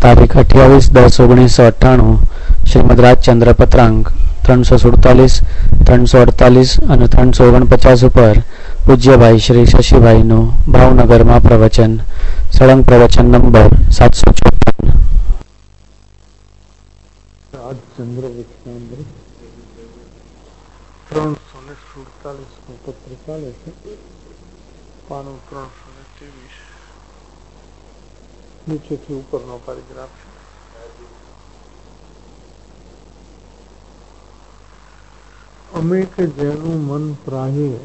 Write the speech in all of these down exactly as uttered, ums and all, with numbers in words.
તારીખ અઠ્યાવીસ દસ ઓગણીસો અઠ્ઠાણું શ્રીમદ રાજચંદ્ર પત્રાંક ત્રણસો સુડતાલીસ ત્રણસો અડતાલીસ અને ત્રણસો ઓગણપચાસ ઉપર પૂજ્યભાઈ શ્રી શશીભાઈનું ભાવનગરમાં પ્રવચન. સળંગ પ્રવચન નંબર સાતસો ચોપન. રાજચંદ્ર વિજ્ઞાન ત્રણસો ને સુડતાલીસ નું પત્ર ચાલે છે. પાનું ત્રણસો ને ત્રેવીસ નીચેથી ઉપરનો પેરેગ્રાફ છે. અમે કે જેનું મન પ્રાહે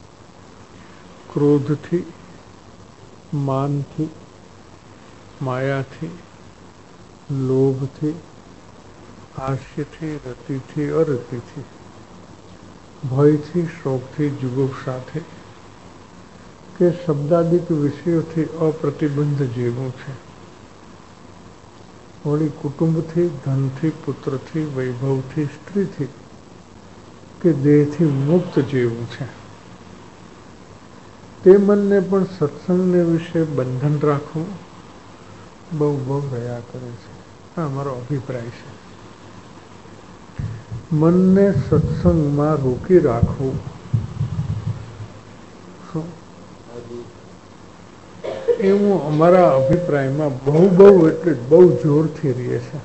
ક્રોધથી, માનથી, માયાથી, લોભથી, હાસ્યથી, રતિથી, અરતિથી, ભયથી, શોકથી, જુગુપ્સાથી કે શબ્દાદિક વિષયોથી અપ્રતિબંધ જેવું છે. વળી કુટુંબથી, ધનથી, પુત્રથી, વૈભવથી, સ્ત્રીથી કે દેહથી મુક્ત જેવું છે. તે મનને પણ સત્સંગને વિશે બંધન રાખવું બહુ બહુ રહ્યા કરે છે. આ અમારો અભિપ્રાય છે. મનને સત્સંગમાં રોકી રાખવું એવું અમારા અભિપ્રાયમાં બહુ બહુ એટલે બહુ જોરથી રહે છે.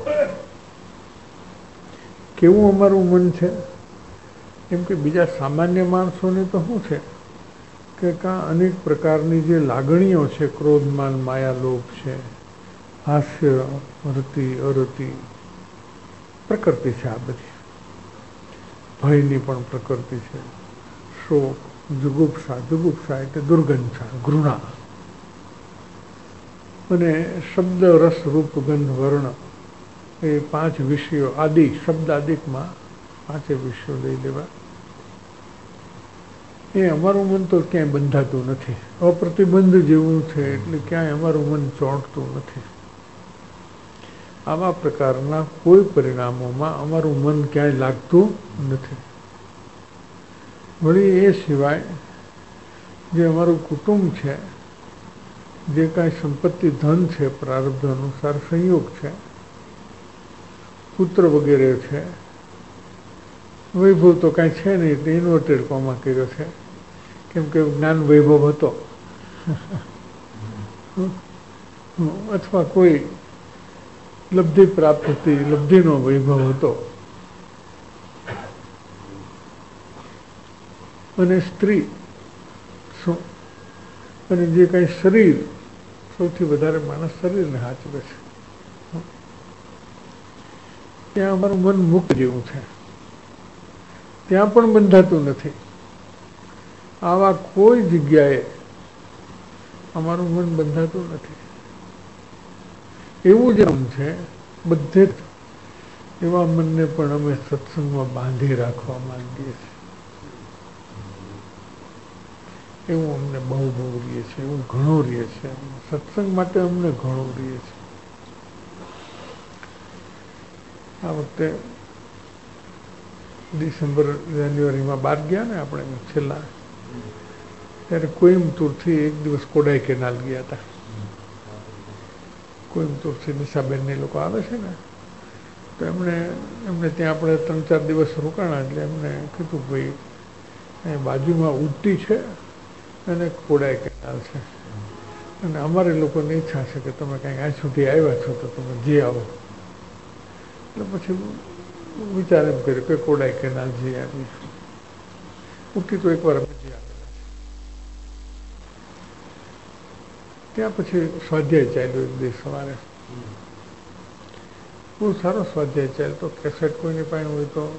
કેવું અમારું મન છે? કેમ કે બીજા સામાન્ય માણસોને તો શું છે કે કાં અનેક પ્રકારની જે લાગણીઓ છે, ક્રોધમાન માયા લોભ છે, હાસ્ય, રતિ અરતિ પ્રકૃતિ છે. આ બધી ભયની પણ પ્રકૃતિ છે. શોક, જુગુપ્સા, જુગુપ્સા એટલે દુર્ગંધા, ઘૃણા, અને શબ્દ રસ રૂપ ગંધ વર્ણ એ પાંચ વિષયો આદિ શબ્દાદિકમાં પાંચે વિષયો લઈ લેવા. એ અમારું મન તો ક્યાંય બંધાતું નથી. અપ્રતિબંધ જેવું છે એટલે ક્યાંય અમારું મન ચોંટતું નથી. આવા પ્રકારના કોઈ પરિણામોમાં અમારું મન ક્યાંય લાગતું નથી. વળી એ સિવાય જે અમારું કુટુંબ છે, જે કાંઈ સંપત્તિ ધન છે, પ્રારબ્ધ અનુસાર સંયોગ છે, પુત્ર વગેરે છે, વૈભવ તો કાંઈ છે નહીં એટલે ઇન્વર્ટેડ કોમા કર્યો છે. કેમ કે જ્ઞાન વૈભવ હતો અથવા કોઈ લબ્ધિ પ્રાપ્ત થતી લબ્ધિનો વૈભવ હતો. અને સ્ત્રી શું અને જે કાંઈ શરીર, સૌથી વધારે માણસ શરીરને હાચવે છે. ત્યાં અમારું મન મુક્ત જેવું છે. ત્યાં પણ બંધાતું નથી. આવા કોઈ જગ્યાએ અમારું મન બંધાતું નથી. એવું જ મન છે બધે જ. એવા મનને પણ અમે સત્સંગમાં બાંધી રાખવા માંગીએ છીએ. એવું અમને બહુ બહુ રહે છે. એવું ઘણું રહે છે. સત્સંગ માટે અમને ઘણું રહે છે. આ વખતે ડિસેમ્બર જાન્યુઆરીમાં બહાર ગયા ને આપણે છેલ્લા, ત્યારે કોઈમ્બતુરથી એક દિવસ કોડાઈ કેનાલ ગયા હતા. કોઈમ્બતુરથી નિશાબેન એ લોકો આવે છે ને, તો એમણે એમને ત્યાં આપણે ત્રણ ચાર દિવસ રોકાણા. એટલે એમને કીધું ભાઈ અહીં બાજુમાં ઉટી છે અને કોડાઈ કેનાલ છે, અને અમારે લોકોની ઈચ્છા છે કે તમે કાંઈક અહીં સુધી આવ્યા છો તો તમે જઈ આવો. એટલે પછી વિચાર એમ કર્યો કે કોડાઈ કેનાલ જઈ આવીશું. ઉટી તો એકવાર અમે જઈ આવેલા છે. ત્યાં પછી સ્વાધ્યાય ચાલ્યો એક દિવસ સવારે. બહુ સારો સ્વાધ્યાય ચાલ્યો. તો કેસેટ કોઈની પાસે હોય તો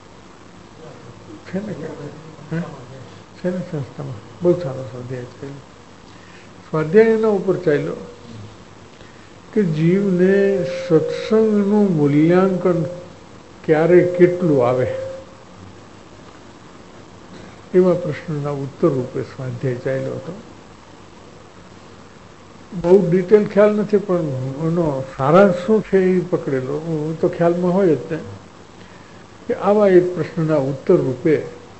છે ને કે છે ને સંસ્થામાં બહુ સારો સ્વાધ્યાય ચાલ્યો. સ્વાધ્યાય એના ઉપર ચાલ્યો કે જીવને સત્સંગનું મૂલ્યાંકન ક્યારે કેટલું આવે એવા પ્રશ્નના ઉત્તર રૂપે સ્વાધ્યાય ચાલ્યો હતો. બહુ ડિટેલ ખ્યાલ નથી પણ એનો સારાંશ શું છે એ પકડેલો. હું તો ખ્યાલમાં હોય જ ને કે આવા એક પ્રશ્નના ઉત્તર રૂપે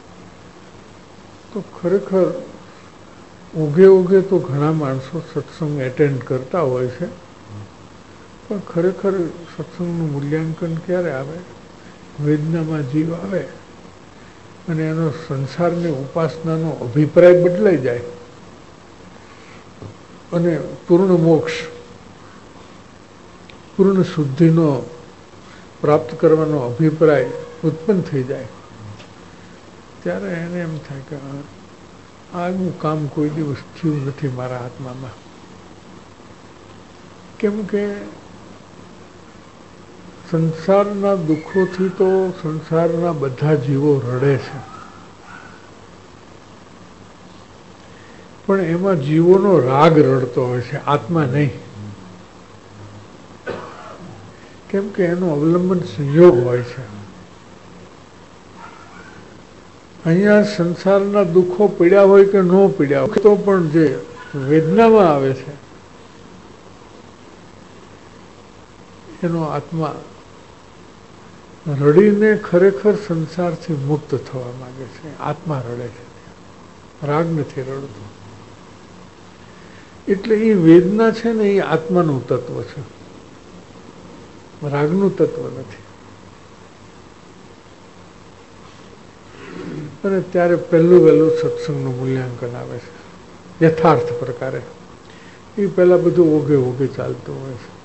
તો ખરેખર ઉગે ઉગે તો ઘણા માણસો સત્સંગ એટેન્ડ કરતા હોય છે, પણ ખરેખર સત્સંગનું મૂલ્યાંકન ક્યારે આવે? વેદનામાં જીવ આવે અને એનો સંસારની ઉપાસનાનો અભિપ્રાય બદલાઈ જાય અને પૂર્ણ મોક્ષ, પૂર્ણ શુદ્ધિનો પ્રાપ્ત કરવાનો અભિપ્રાય ઉત્પન્ન થઈ જાય, ત્યારે એને એમ થાય કે આનું કામ કોઈ દિવસ થયું નથી મારા આત્મામાં. કેમ કે સંસારના દુઃખોથી તો સંસારના બધા જીવો રડે છે, પણ એમાં જીવોનો રાગ રડતો હોય છે, આત્મા નહીં. કેમ કે એનો અવલંબન સંયોગ હોય છે. અહીંયા સંસારના દુઃખો પીડ્યા હોય કે ન પીડ્યા હોય તો પણ જે વેદનામાં આવે છે એનો આત્મા રડીને ખરેખર સંસારથી મુક્ત થવા માંગે છે. આત્મા રડે છે, રાગ નથી રડતો. એટલે એ વેદના છે ને એ આત્માનું તત્વ છે, રાગનું તત્વ નથી. અને ત્યારે પહેલું વહેલું સત્સંગનું મૂલ્યાંકન આવે છે યથાર્થ પ્રકારે. એ પહેલાં બધું ઓઘે ઓઘે ચાલતું હોય છે.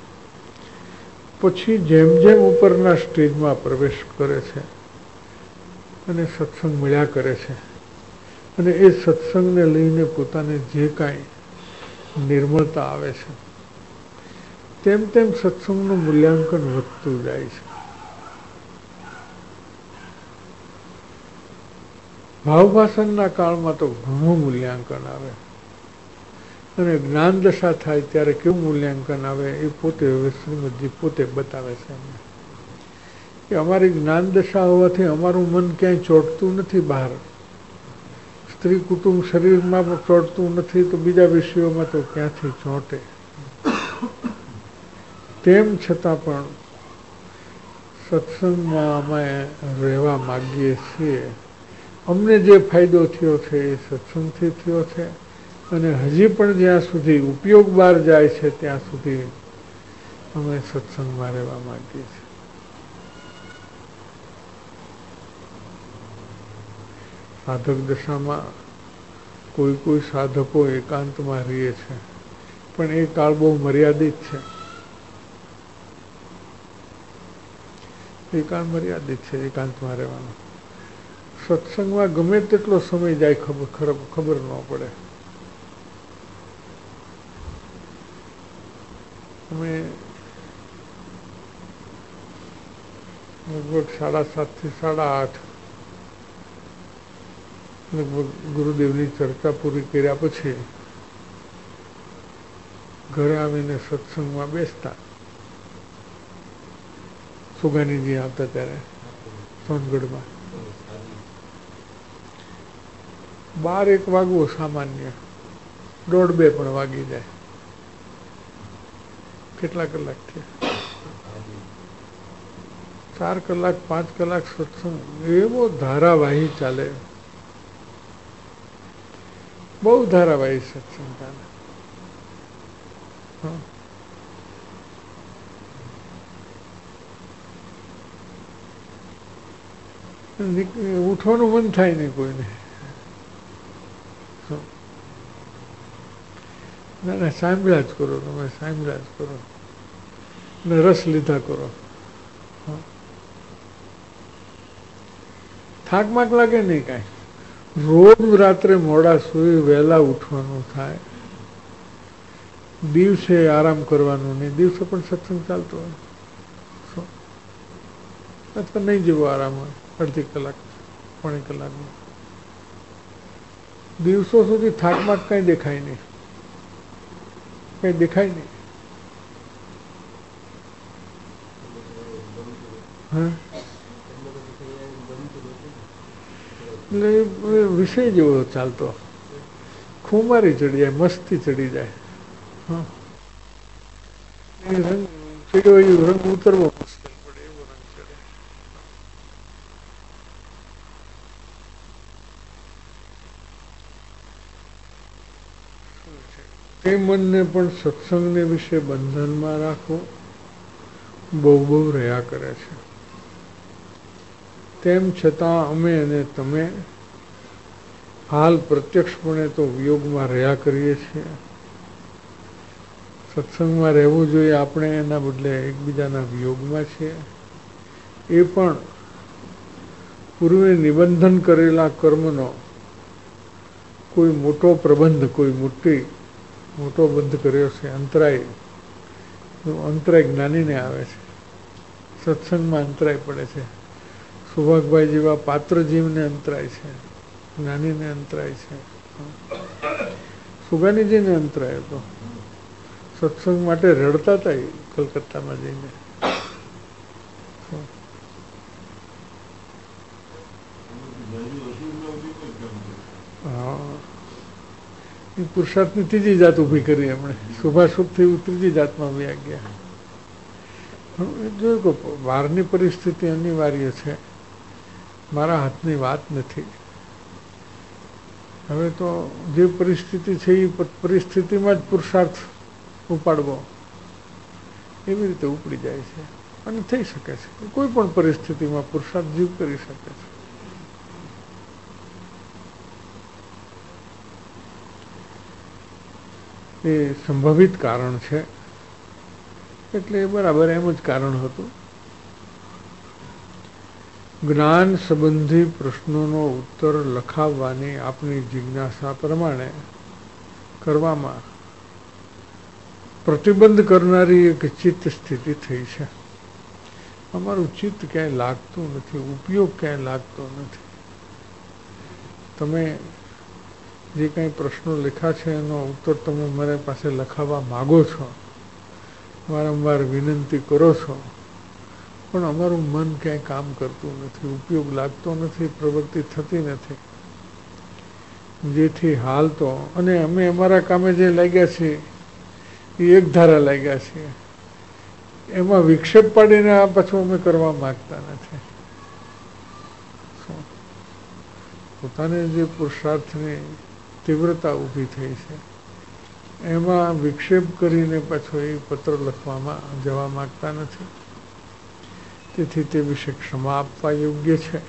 પછી જેમ જેમ ઉપરના સ્ટેજમાં પ્રવેશ કરે છે અને સત્સંગ મળ્યા કરે છે અને એ સત્સંગને લઈને પોતાને જે કાંઈ નિર્મળતા આવે છે તેમ તેમ સત્સંગનું મૂલ્યાંકન વધતું જાય છે. ભાવભાષણના કાળમાં તો ઘણું મૂલ્યાંકન આવે અને જ્ઞાન દશા થાય ત્યારે કેવું મૂલ્યાંકન આવે એ પોતે હવે શ્રીમદજી પોતે બતાવે છે અમને કે અમારી જ્ઞાન દશા હોવાથી અમારું મન ક્યાંય ચોંટતું નથી બહાર, સ્ત્રી કુટુંબ શરીરમાં પણ ચોંટતું નથી તો બીજા વિષયોમાં તો ક્યાંથી ચોંટે. તેમ છતાં પણ સત્સંગમાં અમે રહેવા માગીએ છીએ. અમને જે ફાયદો થયો છે એ સત્સંગથી થયો છે અને હજી પણ જ્યાં સુધી ઉપયોગ બહાર જાય છે ત્યાં સુધી અમે સત્સંગમાં રહેવા માગીએ છીએ. સાધક દશામાં કોઈ કોઈ સાધકો એકાંતમાં રહે છે, પણ એ કાળ બહુ મર્યાદિત છે. એ કાળ મર્યાદિત છે એકાંતમાં રહેવાનો. સત્સંગમાં ગમે તેટલો સમય જાય ખબર ખબર ન પડે. અમે લગભગ સાડા સાતથી સાડા આઠ લગભગ ગુરુદેવની ચર્ચા પૂરી કર્યા પછી ઘરે આવીને સત્સંગમાં બેસતા. સુગાનીજી આવતા ત્યારે સોનગઢમાં બાર એક વાગવો સામાન્ય, દોઢ બે પણ વાગી જાય. કેટલા કલાક થયા? ચાર કલાક પાંચ કલાક સત્સંગ એવો ધારાવાહી ચાલે, બહુ ધારાવાહી સત્સંગ ચાલે. ઉઠવાનું મન થાય નહીં કોઈને. ના ના સાંભળ્યા જ કરો, તમે સાંભળ્યા જ કરો ને રસ લીધા કરો. થાક માક લાગે નહીં કાંઈ. રોજ રાત્રે મોડા સુઈ વહેલા ઉઠવાનું થાય, દિવસે આરામ કરવાનું નહીં. દિવસે પણ સત્સંગ ચાલતો હોય અથવા નહીં જેવો આરામ હોય અડધી કલાક પોણી કલાકનો. દિવસો સુધી થાકમાં કઈ દેખાય નહીં, કઈ દેખાય નહીં. હા એટલે વિષય જેવો ચાલતો, ખુમારી ચડી જાય, મસ્તી ચડી જાય. હા રંગ ચડ્યો એ રંગ ઉતરવો મુશ્કેલ પડે એવો રંગ ચડે. એ મનને પણ સત્સંગને વિશે બંધનમાં રાખવું બહુ બહુ રહ્યા કરે છે. તેમ છતાં અમે અને તમે હાલ પ્રત્યક્ષપણે તો વિયોગમાં રહ્યા કરીએ છીએ. સત્સંગમાં રહેવું જોઈએ આપણે, એના બદલે એકબીજાના વિયોગમાં છીએ. એ પણ પૂર્વે નિબંધન કરેલા કર્મનો કોઈ મોટો પ્રબંધ, કોઈ મોટી મોટો બંધ કર્યો છે, અંતરાય અંતરાય જ્ઞાનીને આવે છે. સત્સંગમાં અંતરાય પડે છે. સુભાગભાઈ જેવા પાત્ર જીવને અંતરાય છે, જ્ઞાનીને અંતરાય છે, સુગાનીજીને અંતરાય હતો. સત્સંગ માટે રડતા હતા કલકત્તામાં જઈને. હા, એ પુરુષાર્થની ત્રીજી જાત ઊભી કરી એમણે. શુભાશુભથી ત્રીજી જાતમાં વ્યા ગયા. જોયું કે બહારની પરિસ્થિતિ અનિવાર્ય છે, મારા હાથની વાત નથી. હવે તો જે પરિસ્થિતિ છે એ પરિસ્થિતિમાં જ પુરુષાર્થ ઉપાડવો એવી રીતે ઉપડી જાય છે. અને થઈ શકે છે, કોઈ પણ પરિસ્થિતિમાં પુરુષાર્થ જીવ કરી શકે છે. એ સંભવિત કારણ છે, એટલે બરાબર એમ જ કારણ હતું. જ્ઞાન સંબંધી પ્રશ્નોનો ઉત્તર લખાવવાની આપની જિજ્ઞાસા પ્રમાણે કરવામાં પ્રતિબંધ કરનારી એક ચિત્ત સ્થિતિ થઈ છે. અમારું ચિત્ત ક્યાંય લાગતું નથી, ઉપયોગ ક્યાંય લાગતો નથી. તમે જે કાંઈ પ્રશ્નો લખ્યા છે એનો ઉત્તર તમે મારી પાસે લખાવવા માગો છો, વારંવાર વિનંતી કરો છો, પણ અમારું મન ક્યાંય કામ કરતું નથી, ઉપયોગ લાગતો નથી, પ્રવૃત્તિ થતી નથી. જેથી હાલ તો, અને અમે અમારા કામે જે લાગ્યા છીએ એ એક ધારા લાગ્યા છીએ, એમાં વિક્ષેપ પાડીને આ પાછું અમે કરવા માગતા નથી. પોતાને જે પુરુષાર્થની તીવ્રતા ઊભી થઈ છે એમાં વિક્ષેપ કરીને પાછો એ પત્ર લખવામાં જવા માગતા નથી. તેથી તે વિશે ક્ષમા આપવા યોગ્ય છે.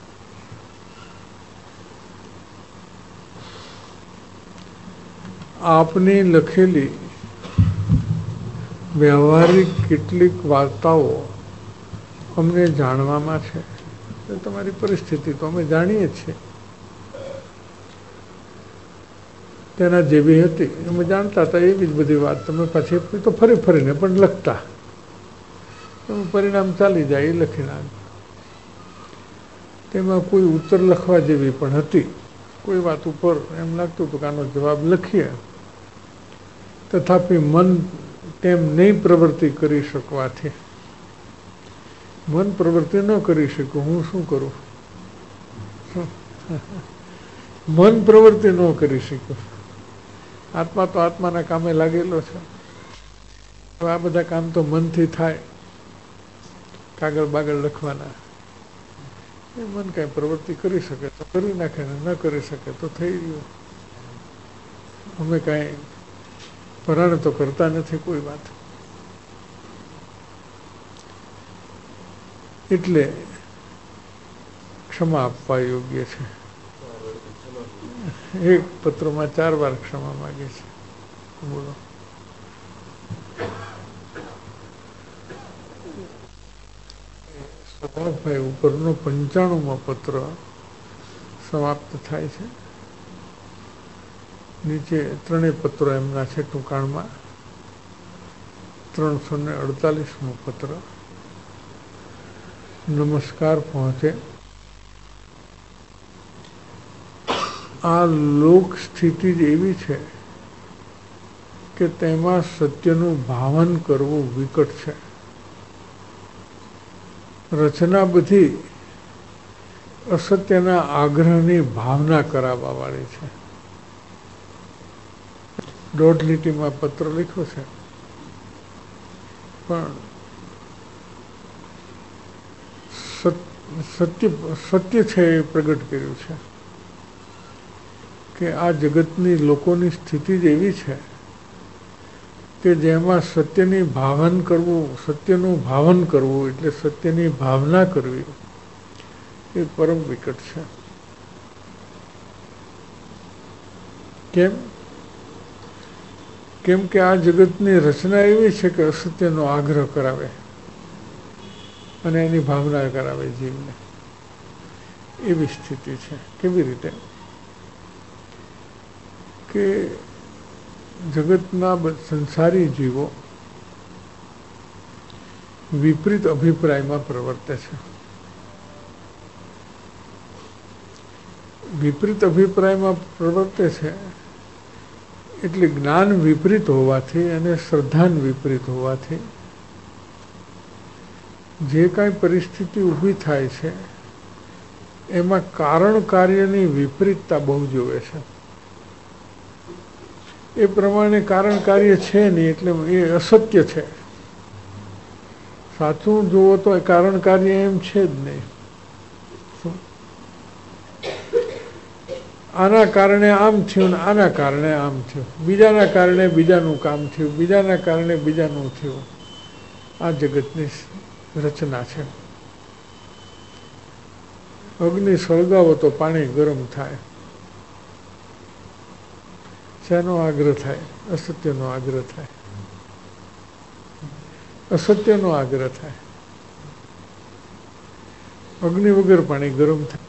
આપની લખેલી વ્યવહારિક કેટલીક વાર્તાઓ અમને જાણવામાં છે. તમારી પરિસ્થિતિ તો અમે જાણીએ છીએ, તેના જેવી હતી અમે જાણતા હતા, એવી જ બધી વાત તમે પાછી તો ફરી ફરીને પણ લખતા. એનું પરિણામ ચાલી જાય એ લખી નાખ. તેમાં કોઈ ઉત્તર લખવા જેવી પણ હતી. કોઈ વાત ઉપર એમ લાગતું હતું કે આનો જવાબ લખીએ, તથાપિ મન તેમ નહીં પ્રવૃત્તિ કરી શકવાથી, મન પ્રવૃત્તિ ન કરી શકું, હું શું કરું? મન પ્રવૃત્તિ ન કરી શકું. આત્મા તો આત્માના કામે લાગેલો છે. હવે આ બધા કામ તો મનથી થાય, કાગળ બાગળ લખવાના. એ મન કાંઈ પ્રવૃત્તિ કરી શકે તો કરી નાખે, ને ન કરી શકે તો થઈ ગયું. અમે કાંઈ પરાણે તો કરતા નથી કોઈ વાત. એટલે ક્ષમા આપવા યોગ્ય છે. એક પત્રમાં ચાર વાર ક્ષમા માગે છે. બોલો. સૌરભભાઈ ઉપરનો પંચાણુંમાં પત્ર સમાપ્ત થાય છે. નીચે ત્રણેય પત્રો એમના છે ટૂંકાણમાં. ત્રણસો ને અડતાલીસમો પત્ર નમસ્કાર પહોંચે. આ લોક સ્થિતિ જ એવી છે કે તેમાં સત્યનું ભાવન કરવું વિકટ છે. રચના બધી અસત્યના આગ્રહની ભાવના કરાવવા વાળી છે. દોઢ લીટીમાં પત્ર લખ્યો છે, પણ સત્ય સત્ય છે એ પ્રગટ કર્યું છે કે આ જગતની લોકોની સ્થિતિ જ એવી છે કે જેમાં સત્યની ભાવન કરવું, સત્યનું ભાવન કરવું એટલે સત્યની ભાવના કરવી એ પરમ વિકટ છે. કેમ? કેમ કે આ જગતની રચના એવી છે કે અસત્યનો આગ્રહ કરાવે અને એની ભાવના કરાવે જીવને. એવી સ્થિતિ છે. કેવી રીતે? કે જગતના સંસારી જીવો વિપરીત અભિપ્રાયમાં પ્રવર્તે છે. વિપરીત અભિપ્રાયમાં પ્રવર્તે છે એટલે જ્ઞાન વિપરીત હોવાથી અને શ્રદ્ધાન વિપરીત હોવાથી જે કાંઈ પરિસ્થિતિ ઊભી થાય છે એમાં કારણ કાર્યની વિપરીતતા બહુ જોવે છે. એ પ્રમાણે કારણ કાર્ય છે નહીં એટલે એ અસત્ય છે. સાચું જુઓ તો એ કારણ કાર્ય એમ છે જ નહીં. આના કારણે આમ થયું ને આના કારણે આમ થયું, બીજાના કારણે બીજાનું કામ થયું, બીજાના કારણે બીજાનું થયું. આ જગતની રચના છે. અગ્નિ સળગાવો તો પાણી ગરમ થાય. શેનો આગ્રહ થાય? અસત્યનો આગ્રહ થાય. અસત્યનો આગ્રહ થાય. અગ્નિ વગર પાણી ગરમ થાય.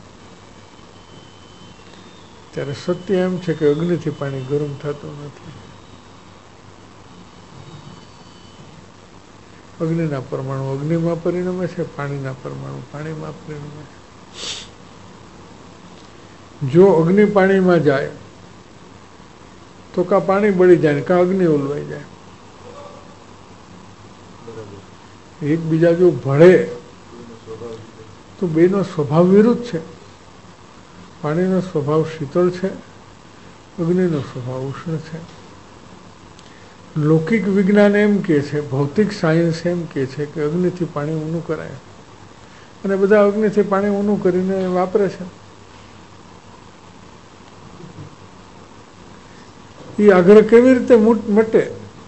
ત્યારે સત્ય એમ છે કે અગ્નિથી પાણી ગરમ થતું નથી. અગ્નિના પરમાણુ અગ્નિમાં પરિણમે છે, પાણીના પરમાણુ પાણીમાં પરિણમે છે. જો અગ્નિ પાણીમાં જાય તો કાં પાણી બળી જાય ને કાં અગ્નિ ઓલવાઈ જાય. એકબીજા જો ભળે તો બેનો સ્વભાવ વિરુદ્ધ છે. પાણીનો સ્વભાવ શીતળ છે, અગ્નિનો સ્વભાવ ઉષ્ણ છે. લૌકિક વિજ્ઞાન એમ કહે છે, ભૌતિક સાયન્સ એમ કહે છે કે અગ્નિથી પાણી ઊનું કરાય અને બધા અગ્નિથી પાણી ઊનું કરીને વાપરે છે. એ આગ્રહ કેવી રીતે મટે?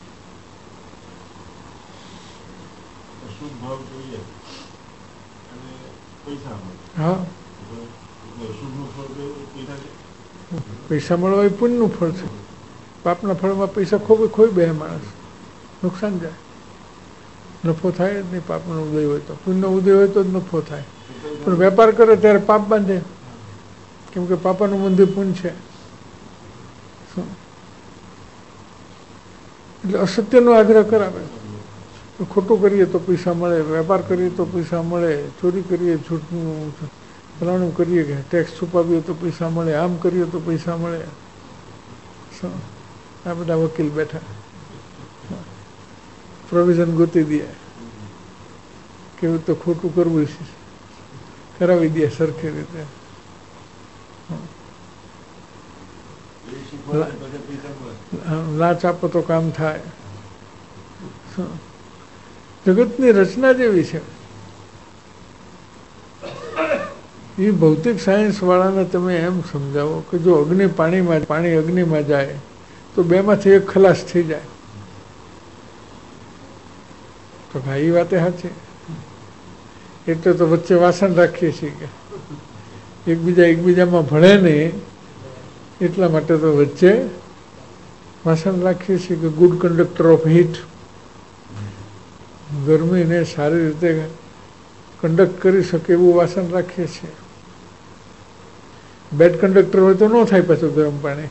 હા, પૈસા મળવા એ પુણ્યનું ફળ છે. પાપના ફળમાં પૈસા ખોબે ખોઈ બે માણસ નુકસાન જાય. નફો થાય જ નહીં. પાપનો ઉદય હોય તો, પુણ્યનો ઉદય હોય તો જ નફો થાય. પણ વેપાર કરે ત્યારે પાપ બાંધે, કેમ કે પાપાનું મંદિર પુણ્ય છે. એટલે અસત્યનો આગ્રહ કરાવે. ખોટું કરીએ તો પૈસા મળે, વેપાર કરીએ તો પૈસા મળે, ચોરી કરીએ, જૂઠનું ફલાણું કરીએ કે ટેક્સ છુપાવીએ તો પૈસા મળે, આમ કરીએ તો પૈસા મળે. આ બધા વકીલ બેઠા પ્રોવિઝન ગોતી દે કેવું તો ખોટું કરવું છે, કરાવી દે સરખી રીતે. લાચ આપો તો કામ થાય. જગતની રચના જેવી છે. એ ભૌતિક સાયન્સ વાળાને તમે એમ સમજાવો કે જો અગ્નિ પાણીમાં પાણી અગ્નિમાં જાય તો બેમાંથી એક ખલાસ થઈ જાય. તો ભાઈ એ વાતે સાચી. એટલે તો વચ્ચે વાસણ રાખીએ છીએ કે એકબીજા એકબીજામાં ભળે નહીં, એટલા માટે તો વચ્ચે વાસણ રાખીએ છીએ કે ગુડ કંડક્ટર ઓફ હીટ, ગરમીને સારી રીતે કંડક્ટ કરી શકે એવું વાસણ રાખીએ છીએ. બેડ કંડક્ટર હોય તો ન થાય પાછું ગરમ પાણી.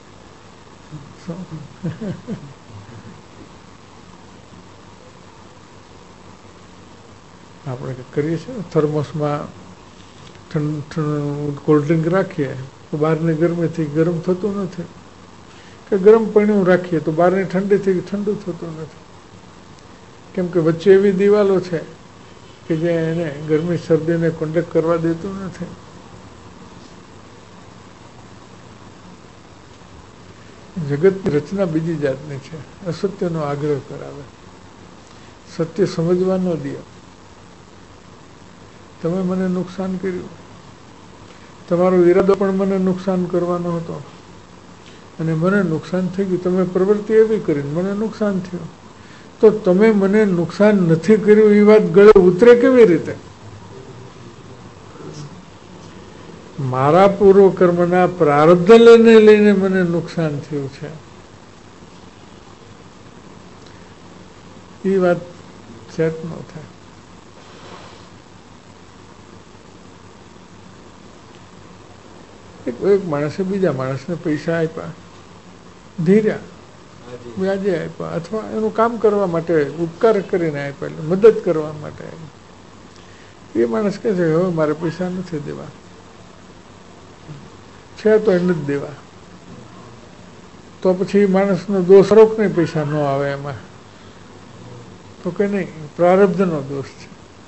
આપણે કરીએ છીએ ને થર્મોસમાં ઠંડ કોલ્ડ ડ્રિંક રાખીએ તો બહારની ગરમીથી ગરમ થતું નથી, કે ગરમ પાણી રાખીએ તો બહારની ઠંડીથી ઠંડુ થતું નથી. કેમ કે વચ્ચે એવી દિવાલો છે કે જે એને ગરમી શરદીને કંડક્ટ કરવા દેતું નથી. જગતની રચના બીજી જાતની છે. અસત્યનો આગ્રહ કરાવે, સત્ય સમજવા ન દે. તમે મને નુકસાન કર્યું, તમારો ઈરાદો પણ મને નુકસાન કરવાનો હતો અને મને નુકસાન થઈ ગયું, તમે પ્રવૃત્તિ એવી કરીને મને નુકસાન થયું, તો તમે મને નુકસાન નથી કર્યું એ વાત ગળે ઉતરે કેવી રીતે? મારા પૂર્વકર્મના પ્રારબ્ધ લઈને લઈને મને નુકસાન થયું છે, એ વાત સેટ ન થાય. એક એક માણસે બીજા માણસને પૈસા આપ્યા, ધીર્યા, વ્યાજે આપ્યા, અથવા એનું કામ કરવા માટે ઉપકાર કરીને આપ્યા, એટલે મદદ કરવા માટે. એ માણસ કહે છે હવે મારે પૈસા નથી દેવા, છે તો એ નથી દેવા, તો પછી માણસનો દોષ રોક નહીં, પૈસા ન આવે એમાં, તો કે નહીં, પ્રારબ્ધનો દોષ છે.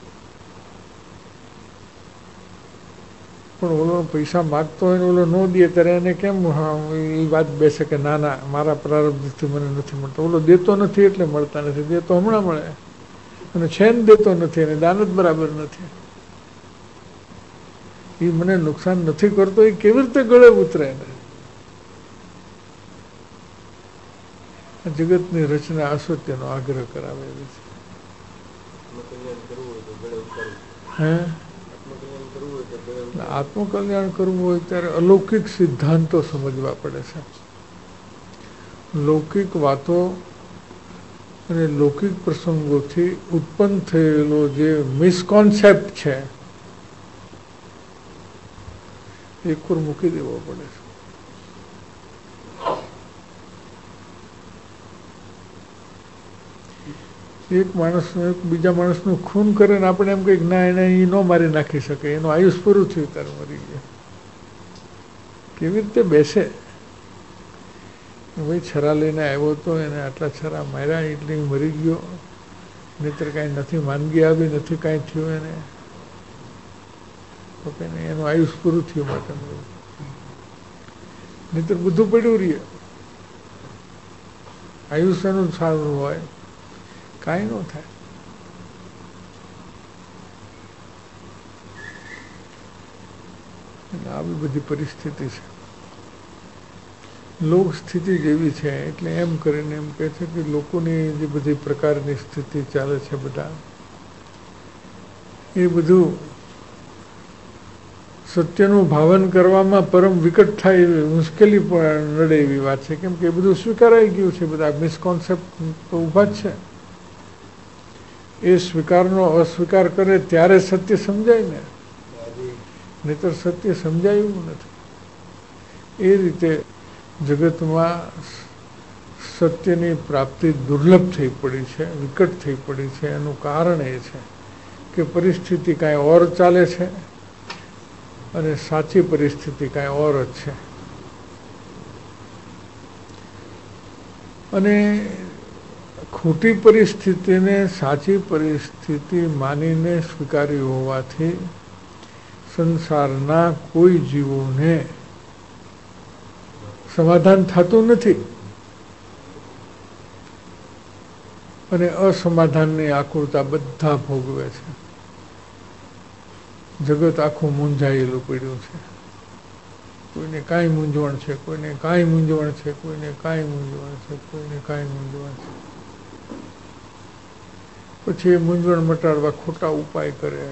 પણ ઓલો પૈસા માગતો હોય ને ઓલો ન દે ત્યારે એને કેમ એ વાત બેસે કે ના ના મારા પ્રારબ્ધથી મને નથી મળતો, ઓલો દેતો નથી એટલે મળતા નથી, દેતો હમણાં મળે, અને છે ને દેતો નથી, અને દાન જ બરાબર નથી, એ મને નુકસાન નથી કરતો, એ કેવી રીતે ગળે ઉતરે ને? જગતની રચના અસત્યનો આગ્રહ કરાવે એવી છે. હે આત્મકલ્યાણ કરવું હોય ત્યારે અલૌકિક સિદ્ધાંતો સમજવા પડે છે. લૌકિક વાતો અને લૌકિક પ્રસંગોથી ઉત્પન્ન થયેલો જે મિસકોન્સેપ્ટ છે એક પર મૂકી દેવો પડે છે. એક માણસનું એક બીજા માણસનું ખૂન કરે ને આપણે એમ કહીએ ના એને એ ન મારી નાખી શકે, એનું આયુષ પૂરું થયું ત્યારે મરી ગયા. કેવી રીતે બેસે? ભાઈ છરા લઈને આવ્યો હતો, એને આટલા છરા માર્યા એટલે મરી ગયો, નહીતર કાંઈ નથી માંદગી આવી, નથી કાંઈ થયું એને, તો કે એનું આયુષ પૂરું થયું માટે મળ્યું, નહીતર બધું પડ્યું રહીએ. આયુષ એનું સારું હોય, કાંઈ ન થાય. આવી બધી પરિસ્થિતિ છે. લોક સ્થિતિ જેવી છે, એટલે એમ કરીને એમ કહે છે કે લોકોની જે બધી પ્રકારની સ્થિતિ ચાલે છે બધા, એ બધું સત્યનું ભાવન કરવામાં પરમ વિકટ થાય એવી મુશ્કેલી પણ નડે એવી વાત છે. કેમ કે એ બધું સ્વીકારાઈ ગયું છે, બધા મિસકોન્સેપ્ટ તો ઊભા જ છે. એ સ્વીકારનો અસ્વીકાર કરે ત્યારે સત્ય સમજાય ને, નહીતર સત્ય સમજાયું નથી. એ રીતે જગતમાં સત્યની પ્રાપ્તિ દુર્લભ થઈ પડી છે, વિકટ થઈ પડી છે. એનું કારણ એ છે કે પરિસ્થિતિ કાંઈ ઓર ચાલે છે અને સાચી પરિસ્થિતિ કાંઈ ઓર જ છે. અને ખોટી પરિસ્થિતિને સાચી પરિસ્થિતિ માનીને સ્વીકારી હોવાથી સંસારના કોઈ જીવોને સમાધાન થતું નથી, અને અસમાધાનની આકુરતા બધા ભોગવે છે. જગત આખું મૂંઝાયેલું પડ્યું છે. કોઈને કાંઈ મૂંઝવણ છે, કોઈને કાંઈ મૂંઝવણ છે, કોઈને કાંઈ મૂંઝવણ છે, કોઈને કાંઈ મૂંઝવણ છે. પછી એ મૂંઝવણ મટાડવા ખોટા ઉપાય કરે,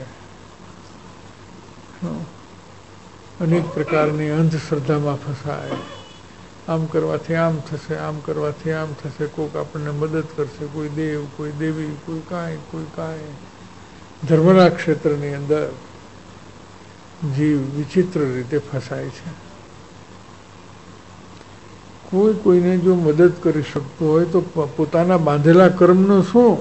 અનેક પ્રકારની અંધશ્રદ્ધામાં ફસાય. આમ કરવાથી આમ થશે, આમ કરવાથી આમ થશે, કોઈક આપણને મદદ કરશે, કોઈ દેવ, કોઈ દેવી, કોઈ કાંઈ, કોઈ કાંઈ. ધર્મના ક્ષેત્રની અંદર જીવ વિચિત્ર રીતે ફસાય છે. કોઈ કોઈને જો મદદ કરી શકતું હોય તો પોતાના બાંધેલા કર્મનું શું?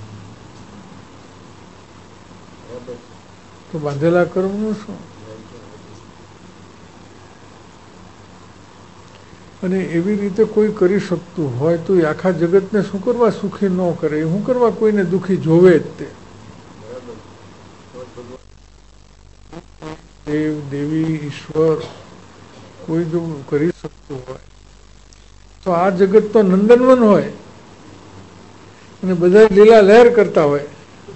તો બાંધેલા કર્મનું શું? અને એવી રીતે કોઈ કરી શકતું હોય તો એ આખા જગતને શું કરવા સુખી ન કરે? શું કરવા કોઈને દુઃખી જોવે જ તે? દેવ, દેવી, ઈશ્વર કોઈ જો કરી શકતું હોય તો આ જગત તો નંદનવન હોય અને બધા લીલા લહેર કરતા હોય.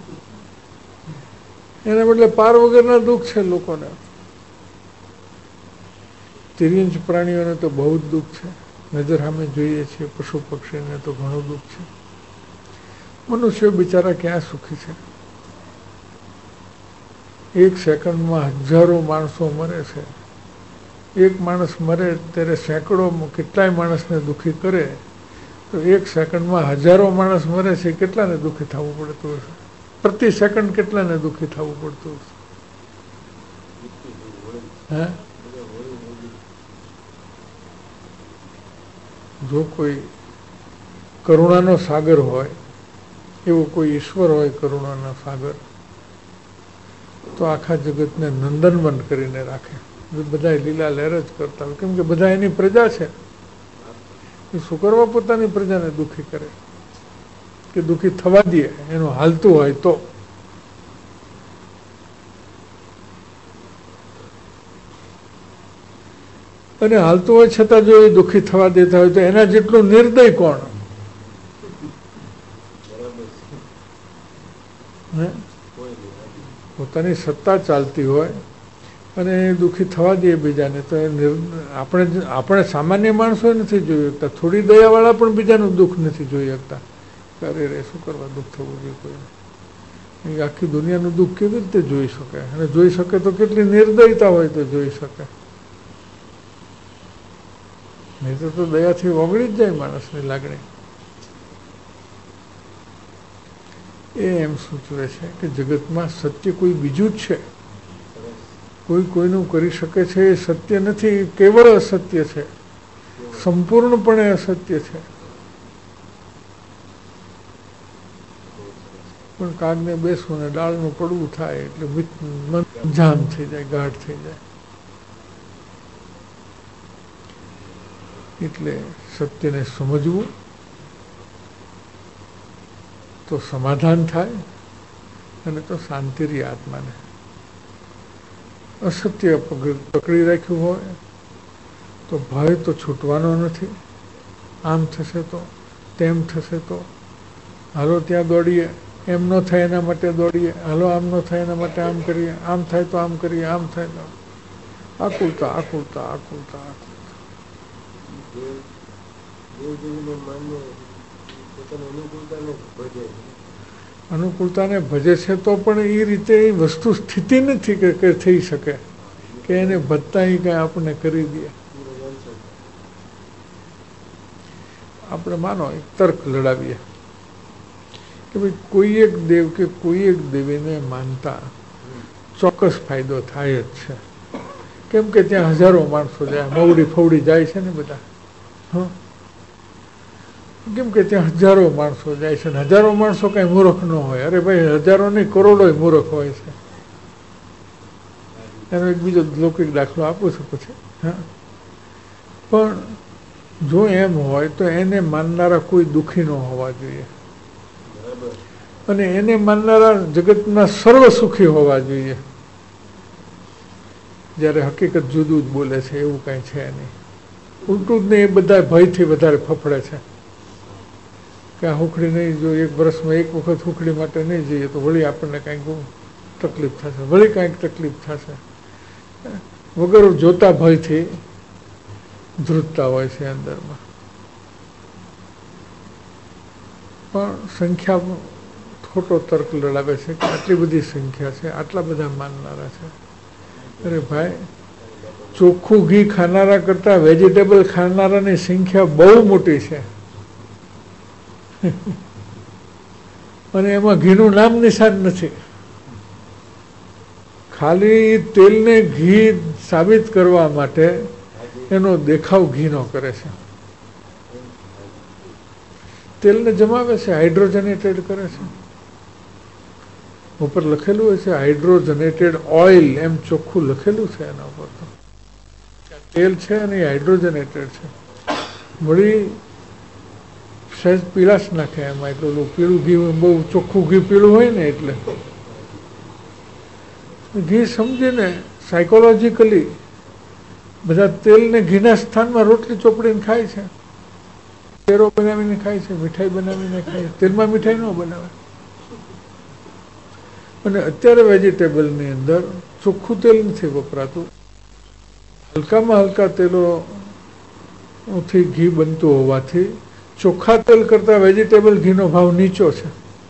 એના બદલે પાર વગરના દુઃખ છે લોકોને. તિર્યંચ પ્રાણીઓને તો બહુ જ દુઃખ છે. નજર સામે જોઈએ છીએ પશુ પક્ષીને તો ઘણું દુઃખ છે. મનુષ્યો બિચારા ક્યાં સુખી છે? એક સેકન્ડમાં હજારો માણસો મરે છે. એક માણસ મરે ત્યારે સેંકડો કેટલાય માણસને દુઃખી કરે, તો એક સેકન્ડમાં હજારો માણસ મરે છે. કેટલાને દુઃખી થવું પડતું હશે? પ્રતિ સેકન્ડ કેટલાને દુઃખી થવું પડતું હશે? હે જો કોઈ કરુણાનો સાગર હોય, એવો કોઈ ઈશ્વર હોય કરુણાનો સાગર, તો આખા જગતને નંદનવન કરીને રાખે. બધા લીલા લહેર જ કરતા હોય, કેમ કે બધા એની પ્રજા છે. એ શું કરવા પોતાની પ્રજાને દુઃખી કરે કે દુઃખી થવા દે? એનું હાલતું હોય તો. અને હાલતું હોય છતાં જો એ દુઃખી થવા દેતા હોય તો એના જેટલું નિર્દય કોણ? પોતાની સત્તા ચાલતી હોય અને એ દુઃખી થવા દે બીજાને, તો એ આપણે આપણે સામાન્ય માણસો નથી જોઈ શકતા. થોડી દયાવાળા પણ બીજાનું દુઃખ નથી જોઈ શકતા. અરે રે, શું કરવા દુઃખ થવું જોઈએ કોઈને? આખી દુનિયાનું દુઃખ કેવી રીતે જોઈ શકે? અને જોઈ શકે તો કેટલી નિર્દયતા હોય તો જોઈ શકે. નહીં તો તો દયાથી ઓગળી જ જાય માણસની લાગણી. એ એમ સૂચવે છે કે જગતમાં સત્ય કોઈ બીજું જ છે. કોઈ કોઈનું કરી શકે છે એ સત્ય નથી, કેવળ અસત્ય છે, સંપૂર્ણપણે અસત્ય છે. પણ કાગને બેસવું ને ડાળનું પડવું થાય એટલે મન જામ થઈ જાય, ગાઢ થઈ જાય. એટલે સત્યને સમજવું તો સમાધાન થાય અને તો શાંતિ રહે આત્માને. અસત્ય પકડી રાખ્યું હોય તો ભય તો છૂટવાનો નથી. આમ થશે તો, તેમ થશે તો, હાલો ત્યાં દોડીએ, એમ ન થાય એના માટે દોડીએ, હાલો આમ ન થાય એના માટે આમ કરીએ, આમ થાય તો આમ કરીએ, આમ થાય તો આકુલતા આકુલતા આકુલતા આકુલતા. અનુકૂળતાને ભજે છે તો પણ એ રીતે એ વસ્તુ સ્થિતિ નથી કે થઈ શકે કે એને ભજતા એ કંઈ આપણને કરી દે. આપણે માનો એક તર્ક લડાવીએ કે ભાઈ કોઈ એક દેવ કે કોઈ એક દેવીને માનતા ચોક્કસ ફાયદો થાય જ છે. કેમ કે ત્યાં હજારો માણસો જાય, મવડી ફવડી જાય છે ને બધા. હા, કેમ કે ત્યાં હજારો માણસો જાય છે ને હજારો માણસો કઈ મૂર્ખ ન હોય. અરે ભાઈ, હજારો નહીં કરોડો મૂર્ખ હોય છે. એનો એક બીજો લૌકિક દાખલો આપું છું પછી. હા, પણ જો એમ હોય તો એને માનનારા કોઈ દુઃખી ન હોવા જોઈએ અને એને માનનારા જગતના સર્વ સુખી હોવા જોઈએ. જ્યારે હકીકત જુદું જ બોલે છે, એવું કાંઈ છે નહીં. ઉલટું જ નહીં, એ બધા ભયથી વધારે ફફડે છે કે આ હુખડી નહીં, જો એક વર્ષમાં એક વખત હુખડી માટે નહીં જઈએ તો વળી આપણને કાંઈક તકલીફ થશે, વળી કાંઈક તકલીફ થશે. વગર જોતા ભયથી ધ્રુજતા હોય છે અંદરમાં. પણ સંખ્યા ખોટો તર્ક લડાવે છે કે આટલી બધી સંખ્યા છે, આટલા બધા માનનારા છે. અરે ભાઈ, ચોખ્ખું ઘી ખાનારા કરતા વેજીટેબલ ખાનારાની સંખ્યા બહુ મોટી છે અને એમાં ઘીનું નામ નિશાન નથી. ખાલી તેલને ઘી સાબિત કરવા માટે એનો દેખાવ ઘીનો કરે છે. તેલને જમાવે છે, હાઇડ્રોજનેટેડ કરે છે. ઉપર લખેલું હોય છે હાઇડ્રોજનેટેડ ઓઇલ, એમ ચોખ્ખું લખેલું છે એના ઉપર. તો તેલ છે અને એ હાઇડ્રોજનેટેડ છે. વળી સહેજ પીળાશ નાખે એમાં, એટલું પીળું ઘી, બહુ ચોખ્ખું ઘી પીળું હોય ને એટલે ઘી સમજીને સાયકોલોજીકલી બધા તેલને ઘીના સ્થાનમાં રોટલી ચોપડીને ખાય છે, શેરો બનાવીને ખાય છે, મીઠાઈ બનાવીને ખાય છે. તેલમાં મીઠાઈ ન બનાવે. અને અત્યારે વેજીટેબલની અંદર ચોખ્ખું તેલ નથી વપરાતું, હલકામાં હલકા તેલો થી ઘી બનતું હોવાથી ચોખ્ખા તેલ કરતાં વેજીટેબલ ઘીનો ભાવ નીચો છે.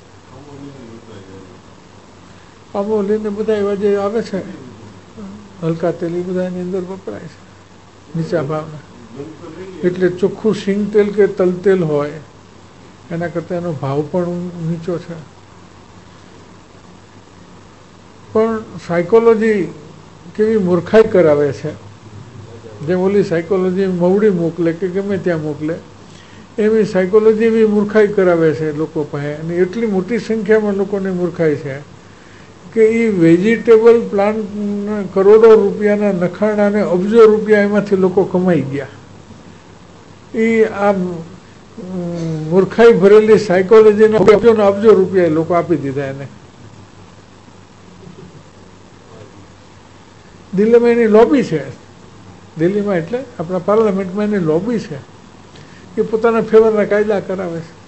પામોલીને બધા એવા જે આવે છે હલકા તેલ એ બધા એની અંદર વપરાય છે નીચા ભાવના. એટલે ચોખ્ખું સિંગ તેલ કે તલ તેલ હોય એના કરતાં એનો ભાવ પણ નીચો છે. પણ સાયકોલોજી કેવી મૂર્ખાઈ કરાવે છે, જેમ ઓલી સાયકોલોજી મવડી મોકલે કે ગમે ત્યાં મોકલે એવી સાયકોલોજી એવી મૂર્ખાઈ કરાવે છે લોકો પાસે. અને એટલી મોટી સંખ્યામાં લોકોને મૂર્ખાઈ છે કે એ વેજીટેબલ પ્લાન્ટ કરોડો રૂપિયાના નખાણા અને અબજો રૂપિયા એમાંથી લોકો કમાઈ ગયા. એ આ મૂર્ખાઈ ભરેલી સાયકોલોજીના અબજો ને અબજો રૂપિયા લોકો આપી દીધા એને. દિલ્હીમાં એની લોબી છે, દિલ્હીમાં એટલે આપણા પાર્લામેન્ટમાં એની લોબી છે કે પોતાના ફેવરના કાયદા કરાવે છે.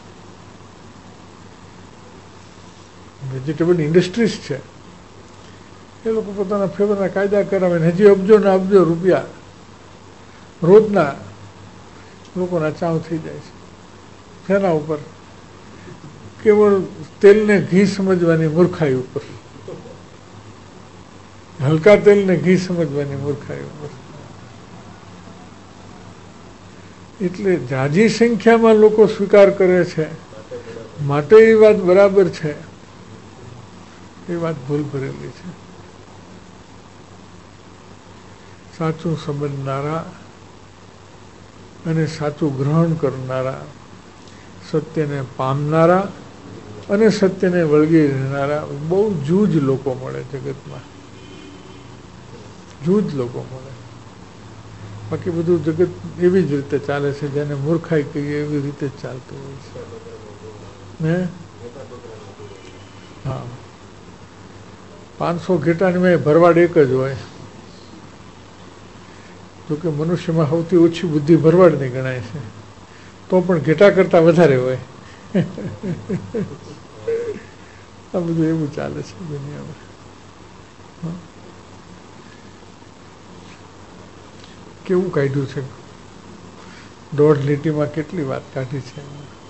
વેજીટેબલ ઇન્ડસ્ટ્રીઝ છે એ લોકો પોતાના ફેવરના કાયદા કરાવે ને હજી અબજો ને અબજો રૂપિયા રોજના લોકોના ચાવ થઈ જાય છે. શેના ઉપર? કેવળ તેલને ઘી સમજવાની મૂર્ખાઈ ઉપર, હલકા તેલને ઘી સમજવાની મૂર્ખાઈ ઉપર. એટલે જાજી સંખ્યામાં લોકો સ્વીકાર કરે છે માટે એ વાત બરાબર છે, એ વાત ભૂલ ભરેલી છે. સાચું સમજનારા અને સાચું ગ્રહણ કરનારા, સત્યને પામનારા અને સત્યને વળગી રહેનારા બહુ જૂજ લોકો મળે જગતમાં, જૂજ લોકો મળે. બાકી બધું જગત એવી જ રીતે ચાલે છે, જેને મૂર્ખાઈ કહીએ એવી રીતે જ ચાલતું હોય છે. ને હા, પાંચસો ઘેટાની મેં ભરવાડ એક જ હોય. જોકે મનુષ્યમાં સૌથી ઓછી બુદ્ધિ ભરવાડની ગણાય છે, તો પણ ઘેટા કરતાં વધારે હોય. આ બધું એવું ચાલે છે દુનિયામાં. કેવું કાઢ્યું છે, દોઢ લીટીમાં કેટલી વાત કાઢી છે